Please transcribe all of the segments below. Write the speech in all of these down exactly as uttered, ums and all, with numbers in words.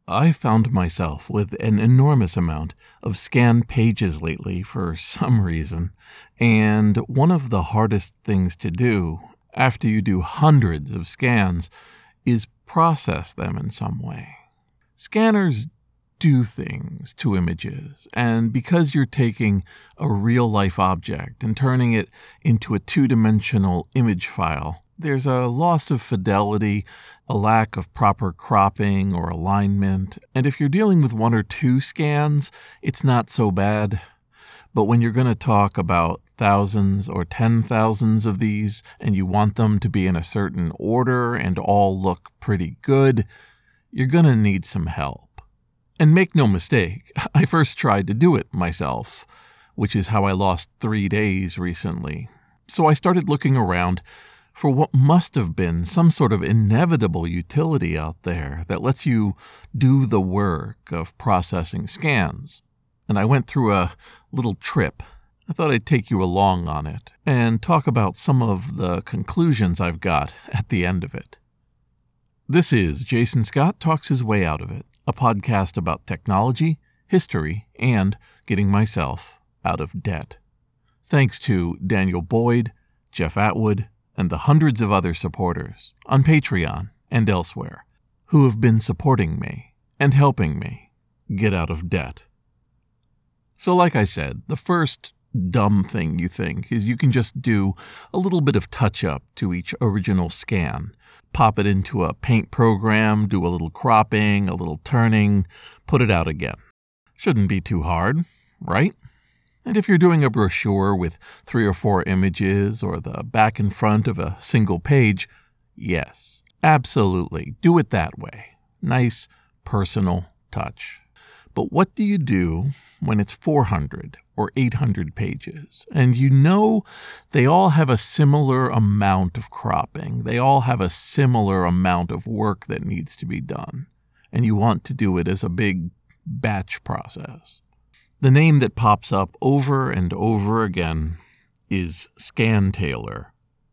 I found myself with an enormous amount of scanned pages lately for some reason, and one of the hardest things to do after you do hundreds of scans is process them in some way. Scanners do things to images, and because you're taking a real-life object and turning it into a two-dimensional image file, there's a loss of fidelity, a lack of proper cropping or alignment, and if you're dealing with one or two scans, it's not so bad. But when you're going to talk about thousands or ten thousands of these, and you want them to be in a certain order and all look pretty good, you're going to need some help. And make no mistake, I first tried to do it myself, which is how I lost three days recently. So I started looking around for what must have been some sort of inevitable utility out there that lets you do the work of processing scans. And I went through a little trip. I thought I'd take you along on it and talk about some of the conclusions I've got at the end of it. This is Jason Scott Talks His Way Out of It, a podcast about technology, history, and getting myself out of debt. Thanks to Daniel Boyd, Jeff Atwood, and the hundreds of other supporters on Patreon and elsewhere who have been supporting me and helping me get out of debt. So like I said, the first dumb thing you think is you can just do a little bit of touch-up to each original scan. Pop it into a paint program, do a little cropping, a little turning, put it out again. Shouldn't be too hard, right? And if you're doing a brochure with three or four images or the back and front of a single page, yes, absolutely, do it that way. Nice, personal touch. But what do you do when it's four hundred or eight hundred pages, and you know they all have a similar amount of cropping, they all have a similar amount of work that needs to be done, and you want to do it as a big batch process? The name that pops up over and over again is Scantailor.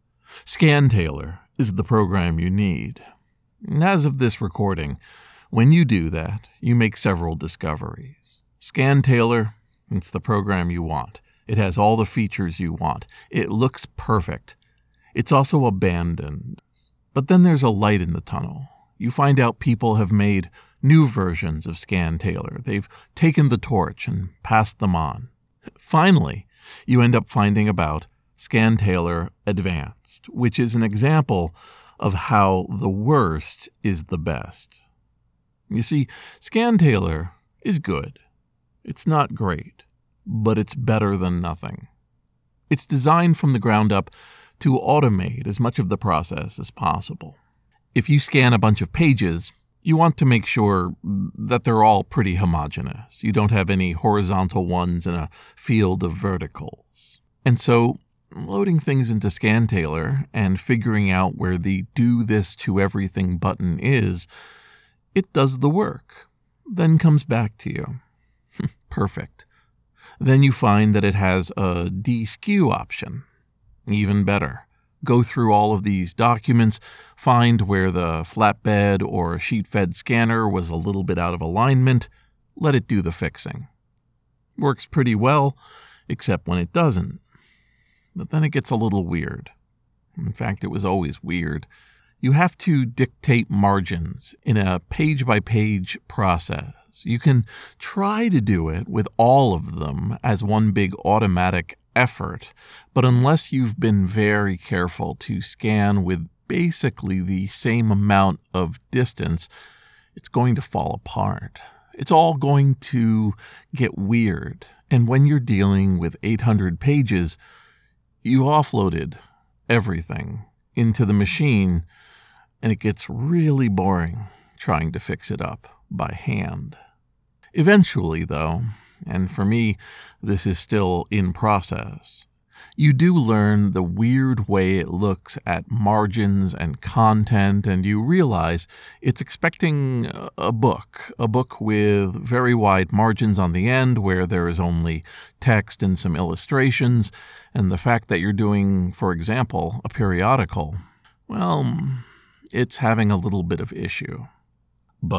Scantailor is the program you need. And as of this recording, when you do that, you make several discoveries. Scantailor, it's the program you want. It has all the features you want. It looks perfect. It's also abandoned. But then there's a light in the tunnel. You find out people have made new versions of Scantailor. They've taken the torch and passed them on. Finally, you end up finding about Scantailor Advanced, which is an example of how the worst is the best. You see, Scantailor is good. It's not great, but it's better than nothing. It's designed from the ground up to automate as much of the process as possible. If you scan a bunch of pages, you want to make sure that they're all pretty homogeneous. You don't have any horizontal ones in a field of verticals. And so, loading things into Scantailor and figuring out where the do this to everything button is, it does the work, then comes back to you. Perfect. Then you find that it has a de-skew option. Even better. Go through all of these documents, find where the flatbed or sheet-fed scanner was a little bit out of alignment, let it do the fixing. Works pretty well, except when it doesn't. But then it gets a little weird. In fact, it was always weird. You have to dictate margins in a page-by-page process. You can try to do it with all of them as one big automatic effort, but unless you've been very careful to scan with basically the same amount of distance, it's going to fall apart. It's all going to get weird. And when you're dealing with eight hundred pages, you offloaded everything into the machine, and it gets really boring trying to fix it up by hand. Eventually, though, and for me, this is still in process, you do learn the weird way it looks at margins and content, and you realize it's expecting a book, a book with very wide margins on the end where there is only text and some illustrations, and the fact that you're doing, for example, a periodical, well, it's having a little bit of issue. But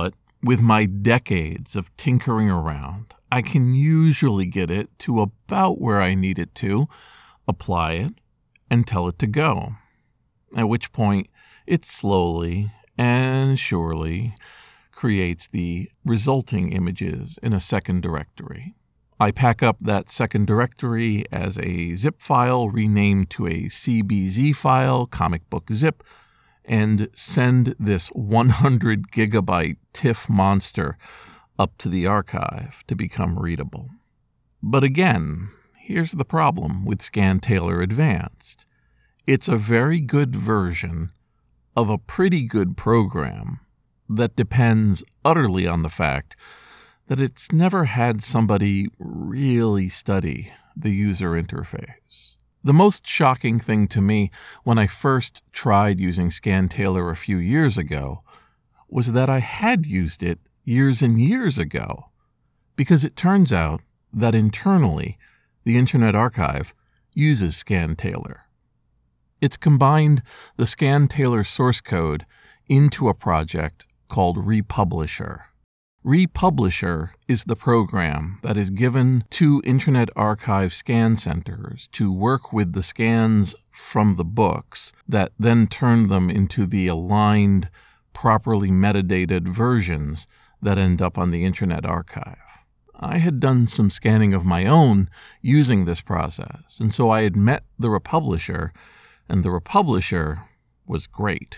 With my decades of tinkering around, I can usually get it to about where I need it to, apply it, and tell it to go. At which point, it slowly and surely creates the resulting images in a second directory. I pack up that second directory as a zip file renamed to a C B Z file, comic book zip, and send this one hundred gigabyte TIFF monster up to the archive to become readable. But again, here's the problem with Scantailor Advanced. It's a very good version of a pretty good program that depends utterly on the fact that it's never had somebody really study the user interface. The most shocking thing to me when I first tried using Scantailor a few years ago was that I had used it years and years ago, because it turns out that internally the Internet Archive uses Scantailor. It's combined the Scantailor source code into a project called Republisher. Republisher is the program that is given to Internet Archive scan centers to work with the scans from the books that then turn them into the aligned, properly metadated versions that end up on the Internet Archive. I had done some scanning of my own using this process, and so I had met the Republisher, and the Republisher was great.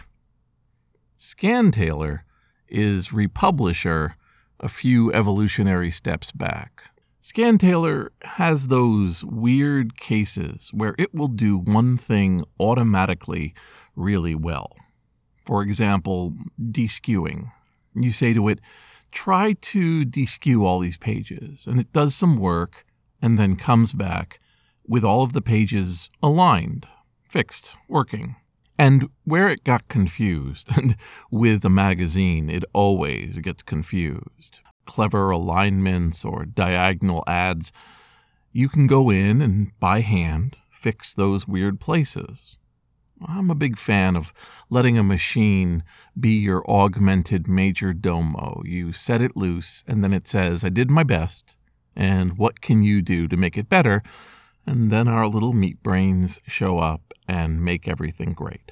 Scantailor is Republisher a few evolutionary steps back. Scantailor has those weird cases where it will do one thing automatically really well. For example, deskewing. You say to it, try to deskew all these pages, and it does some work and then comes back with all of the pages aligned, fixed, working. And where it got confused, and with a magazine, it always gets confused. Clever alignments or diagonal ads, you can go in and by hand fix those weird places. I'm a big fan of letting a machine be your augmented major domo. You set it loose, and then it says, I did my best, and what can you do to make it better? And then our little meat brains show up and make everything great.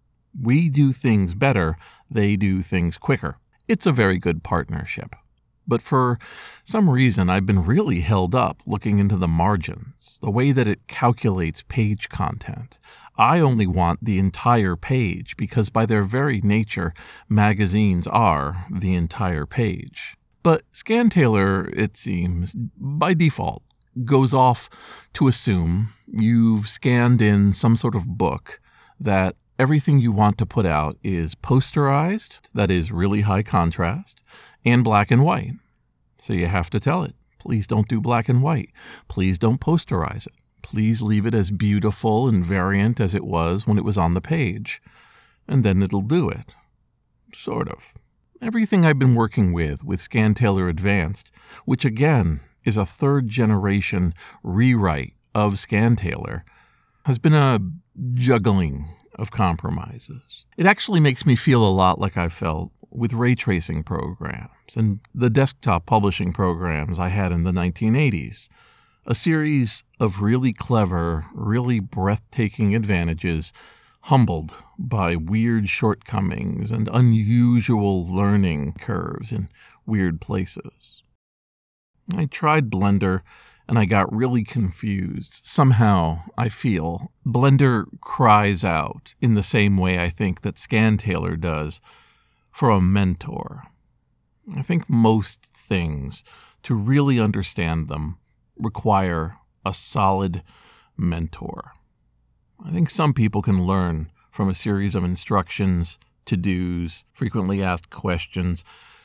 We do things better, they do things quicker. It's a very good partnership. But for some reason, I've been really held up looking into the margins, the way that it calculates page content. I only want the entire page because by their very nature, magazines are the entire page. But Scantailor, it seems, by default, goes off to assume you've scanned in some sort of book, that everything you want to put out is posterized, that is really high contrast, and black and white. So you have to tell it, please don't do black and white. Please don't posterize it. Please leave it as beautiful and variant as it was when it was on the page. And then it'll do it. Sort of. Everything I've been working with with Scantailor Advanced, which again is a third generation rewrite of Scantailor, has been a juggling of compromises. It actually makes me feel a lot like I felt with ray tracing programs and the desktop publishing programs I had in the nineteen eighties. A series of really clever, really breathtaking advantages, humbled by weird shortcomings and unusual learning curves in weird places. I tried Blender, and I got really confused. Somehow, I feel, Blender cries out in the same way I think that Scantailor does for a mentor. I think most things, to really understand them, require a solid mentor. I think some people can learn from a series of instructions, to-dos, frequently asked questions.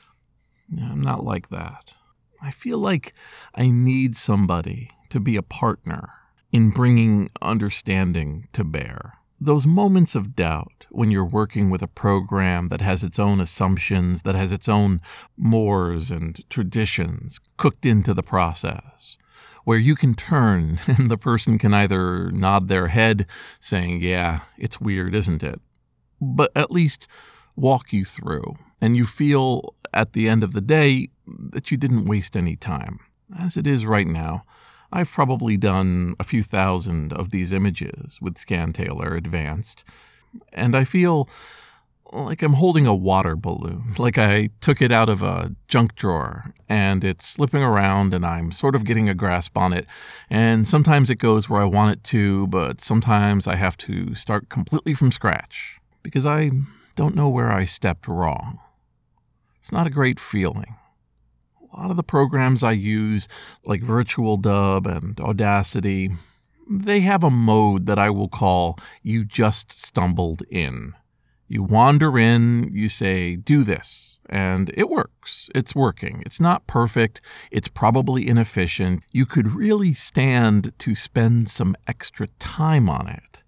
I'm not like that. I feel like I need somebody to be a partner in bringing understanding to bear. Those moments of doubt when you're working with a program that has its own assumptions, that has its own mores and traditions cooked into the process, where you can turn and the person can either nod their head saying, yeah, it's weird, isn't it? But at least walk you through. And you feel at the end of the day that you didn't waste any time. As it is right now, I've probably done a few thousand of these images with Scantailor Advanced, and I feel like I'm holding a water balloon, like I took it out of a junk drawer, and it's slipping around, and I'm sort of getting a grasp on it, and sometimes it goes where I want it to, but sometimes I have to start completely from scratch, because I don't know where I stepped wrong. It's not a great feeling. A lot of the programs I use, like Virtual Dub and Audacity, they have a mode that I will call You Just Stumbled In. You wander in, you say, do this, and it works. It's working. It's not perfect. It's probably inefficient. You could really stand to spend some extra time on it.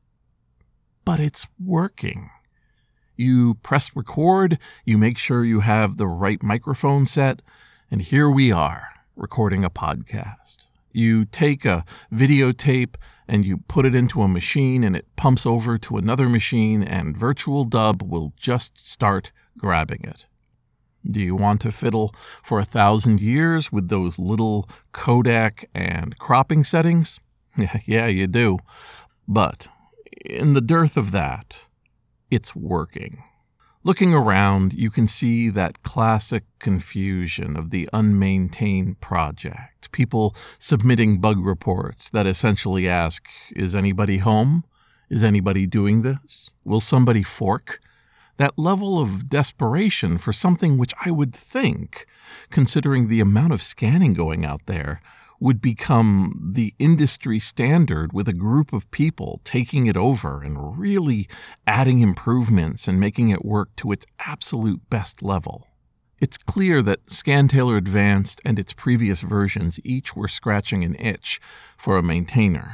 But it's working. You press record, you make sure you have the right microphone set, and here we are, recording a podcast. You take a videotape and you put it into a machine and it pumps over to another machine and Virtual Dub will just start grabbing it. Do you want to fiddle for a thousand years with those little codec and cropping settings? Yeah, you do. But in the dearth of that, it's working. Looking around, you can see that classic confusion of the unmaintained project. People submitting bug reports that essentially ask, is anybody home? Is anybody doing this? Will somebody fork? That level of desperation for something which I would think, considering the amount of scanning going out there, would become the industry standard with a group of people taking it over and really adding improvements and making it work to its absolute best level. It's clear that Scantailor Advanced and its previous versions each were scratching an itch for a maintainer.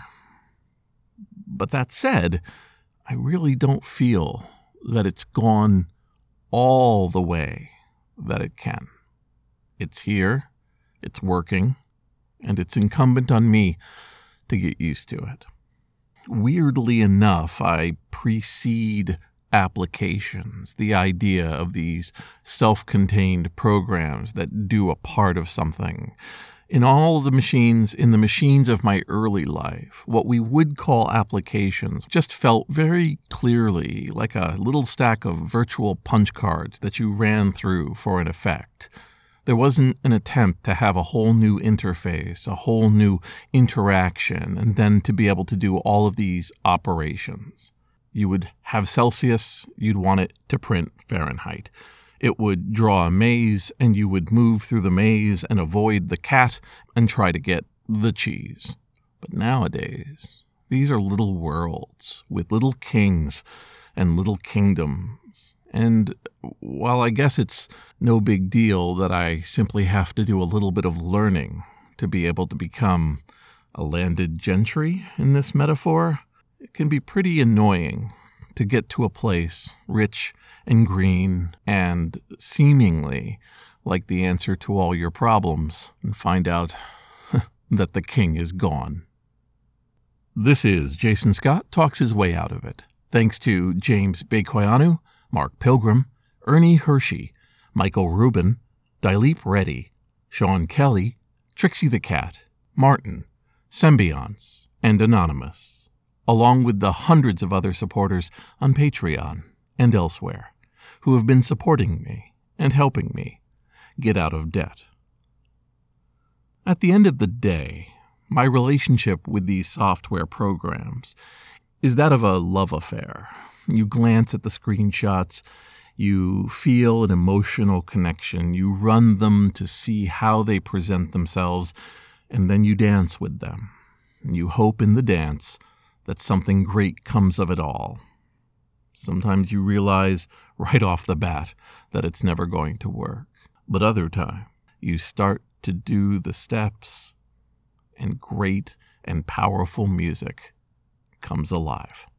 But that said, I really don't feel that it's gone all the way that it can. It's here, it's working, and it's incumbent on me to get used to it. Weirdly enough, I precede applications, the idea of these self-contained programs that do a part of something. In all the machines, in the machines of my early life, what we would call applications just felt very clearly like a little stack of virtual punch cards that you ran through for an effect. There wasn't an attempt to have a whole new interface, a whole new interaction, and then to be able to do all of these operations. You would have Celsius, you'd want it to print Fahrenheit. It would draw a maze, and you would move through the maze and avoid the cat and try to get the cheese. But nowadays, these are little worlds with little kings and little kingdoms. And while I guess it's no big deal that I simply have to do a little bit of learning to be able to become a landed gentry in this metaphor, it can be pretty annoying to get to a place rich and green and seemingly like the answer to all your problems and find out that the king is gone. This is Jason Scott Talks His Way Out of It. Thanks to James Bekoyanu, Mark Pilgrim, Ernie Hershey, Michael Rubin, Dilip Reddy, Sean Kelly, Trixie the Cat, Martin, Symbionts, and Anonymous, along with the hundreds of other supporters on Patreon and elsewhere who have been supporting me and helping me get out of debt. At the end of the day, my relationship with these software programs is that of a love affair. You glance at the screenshots, you feel an emotional connection, you run them to see how they present themselves, and then you dance with them. And you hope in the dance that something great comes of it all. Sometimes you realize right off the bat that it's never going to work. But other times, you start to do the steps, and great and powerful music comes alive.